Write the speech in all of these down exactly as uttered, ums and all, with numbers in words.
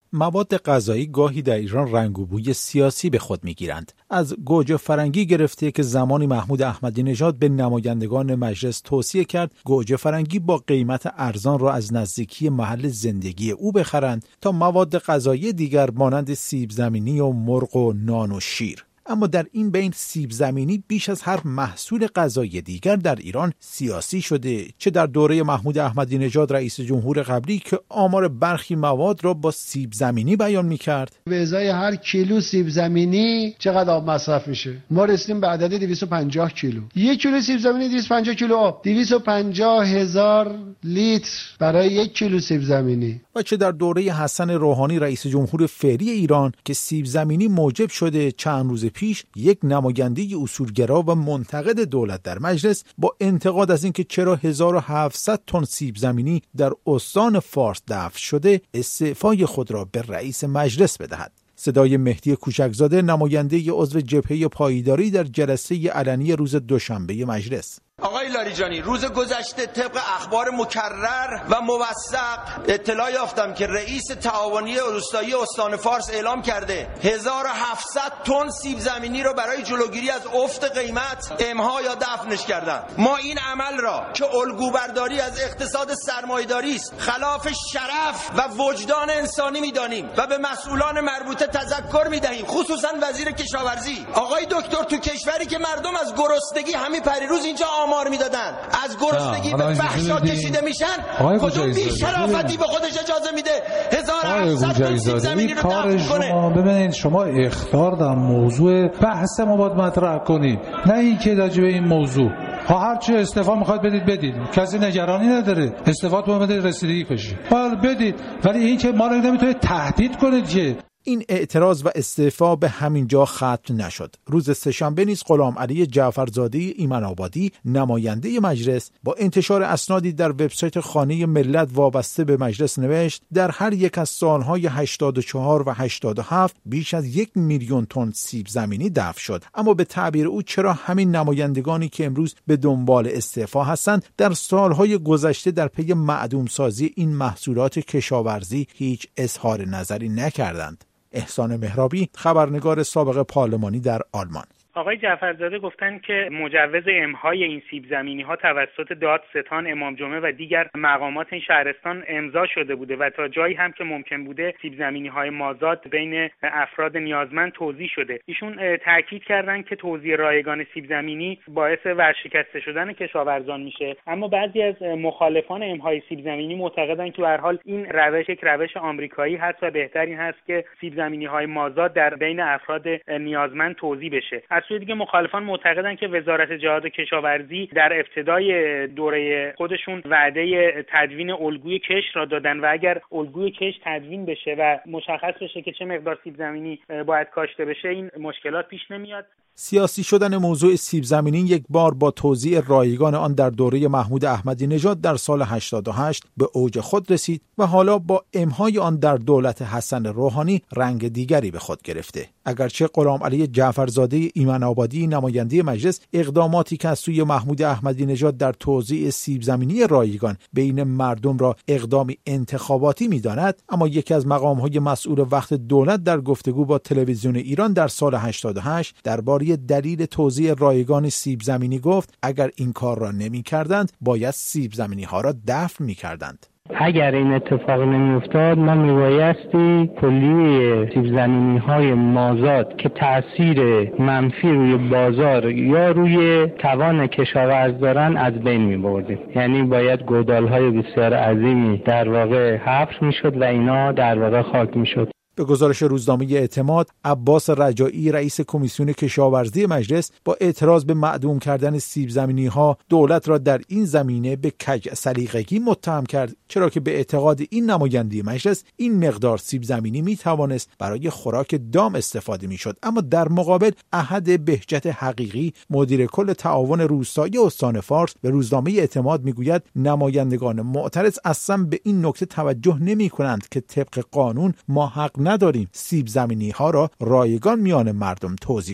مواد غذایی گاهی در ایران رنگ و بوی سیاسی به خود می‌گیرند. از گوجه فرنگی گرفته که زمانی محمود احمدی نژاد به نمایندگان مجلس توصیه کرد گوجه فرنگی با قیمت ارزان را از نزدیکی محل زندگی او بخرند، تا مواد غذایی دیگر مانند سیب زمینی و مرغ و نان و شیر. اما در این بین سیب زمینی بیش از هر محصول غذایی دیگر در ایران سیاسی شده، چه در دوره محمود احمدی نژاد رئیس جمهور قبلی که آمار برخی مواد را با سیب زمینی بیان می‌کرد. به ازای هر کیلو سیب زمینی چقدر آب مصرف میشه؟ ما رسیدیم به عدد دویست و پنجاه کیلو. یک کیلو سیب زمینی دویست و پنجاه کیلو آب، دویست و پنجاه هزار لیتر برای یک کیلو سیب زمینی. و چه در دوره حسن روحانی رئیس جمهور فعلی ایران که سیب زمینی موجب شده چند روز پیش یک نماینده اصولگرا و منتقد دولت در مجلس با انتقاد از اینکه چرا هزار و هفتصد تن سیب زمینی در استان فارس دفن شده استعفای خود را به رئیس مجلس بدهد. صدای مهدی کوچکزاده، نماینده عضو جبهه پایداری در جلسه علنی روز دوشنبه مجلس. آقای لاریجانی، روز گذشته طبق اخبار مکرر و موثق اطلاع یافتم که رئیس تعاونی روستایی استان فارس اعلام کرده هزار و هفتصد تن سیب زمینی رو برای جلوگیری از افت قیمت امها یا دفنش کردن. ما این عمل را که الگو برداری از اقتصاد سرمایه‌داری است، خلاف شرف و وجدان انسانی می‌دانیم و به مسئولان مربوطه تذکر می‌دهیم، خصوصا وزیر کشاورزی. آقای دکتر، تو کشوری که مردم از گرسنگی همین پریروز اینجا آمار میدادن، از گرسنگی به فحشا کشیده میشن، کدوم بی شرافتی به خودش اجازه میده هزار و هفتصد تن سیب زمینی رو دفن کنه؟ ببینید شما اخطار در موضوع بحث ما باید مطرح کنید، نه اینکه راجع به این موضوع ها هر چی استعفا میخواد بدید بدید، کسی نگرانی نداره، استعفا تو بدید رسیدگی کشید بله بدید، ولی این که ما رو نمیتونید تهدید کنید که. این اعتراض و استعفا به همین جا ختم نشد. روز سه‌شنبه نیز غلام علی جعفرزاده ایمن آبادی، نماینده مجلس، با انتشار اسنادی در وبسایت خانه ملت وابسته به مجلس نوشت در هر یک از سالهای هشتاد و چهار و هشتاد و هفت بیش از یک میلیون تن سیب زمینی دفن شد. اما به تعبیر او چرا همین نمایندگانی که امروز به دنبال استعفا هستند در سالهای گذشته در پی معدوم سازی این محصولات کشاورزی هیچ اظهار نظری نکردند؟ احسان مهرابی، خبرنگار سابق پارلمانی در آلمان. آقای جعفرزاده گفتن که مجوز امهای این سیب زمینی ها توسط دادستان، امام جمعه و دیگر مقامات این شهرستان امضا شده بوده و تا جایی هم که ممکن بوده سیب زمینی های مازاد بین افراد نیازمند توزیع شده. ایشون تاکید کردن که توزیع رایگان سیب زمینی باعث ورشکسته شدن کشاورزان میشه، اما بعضی از مخالفان امهای سیب زمینی معتقدن که به هر حال این روش یک روش آمریکایی هست و بهتر این هست که سیب زمینی های مازاد در بین افراد نیازمند توزیع بشه. از سوی دیگه مخالفان معتقدن که وزارت جهاد کشاورزی در ابتدای دوره خودشون وعده تدوین الگوی کشت را دادن و اگر الگوی کشت تدوین بشه و مشخص بشه که چه مقدار سیب زمینی باید کاشته بشه این مشکلات پیش نمیاد. سیاسی شدن موضوع سیب زمینی یک بار با توزیع رایگان آن در دوره محمود احمدی نژاد در سال هشتاد و هشت به اوج خود رسید و حالا با امهای آن در دولت حسن روحانی رنگ دیگری به خود گرفته. اگرچه غلام علی جعفرزاده ایمن آبادی، نماینده مجلس، اقداماتی که از سوی محمود احمدی نژاد در توزیع سیب زمینی رایگان بین مردم را اقدامی انتخاباتی می‌داند، اما یکی از مقام‌های مسئول وقت دولت در گفتگو با تلویزیون ایران در سال هشتاد و هشت درباره دلیل توزیع رایگان سیب زمینی گفت اگر این کار را نمی‌کردند باید سیب زمینی‌ها را دفن می‌کردند. اگر این اتفاق نمی‌افتاد ما میبایستی کلیه سیب زمینی‌های مازاد که تأثیر منفی روی بازار یا روی توان کشاورز دارن از بین می‌بردیم. یعنی باید گودال‌های بسیار عظیمی در واقع حفر می‌شد و اینا در واقع خاک می‌شد. به گزارش روزنامه اعتماد، عباس رجایی، رئیس کمیسیون کشاورزی مجلس، با اعتراض به معدوم کردن سیب زمینی‌ها دولت را در این زمینه به کج سلیقگی متهم کرد، چرا که به اعتقاد این نماینده مجلس این مقدار سیب زمینی میتوانست برای خوراک دام استفاده میشد. اما در مقابل احد بهجت حقیقی، مدیر کل تعاون روستایی استان فارس، به روزنامه اعتماد میگوید نمایندگان معترض اصلا به این نکته توجه نمی‌کنند که طبق قانون ما حق نداریم سیب زمینی ها را رایگان میان مردم توزیع کنیم.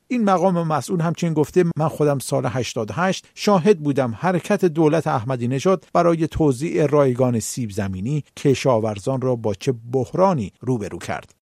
این مقام مسئول همچنین گفته من خودم سال هشتاد و هشت شاهد بودم حرکت دولت احمدی نژاد برای توزیع رایگان سیب زمینی کشاورزان را با چه بحرانی روبرو کرد.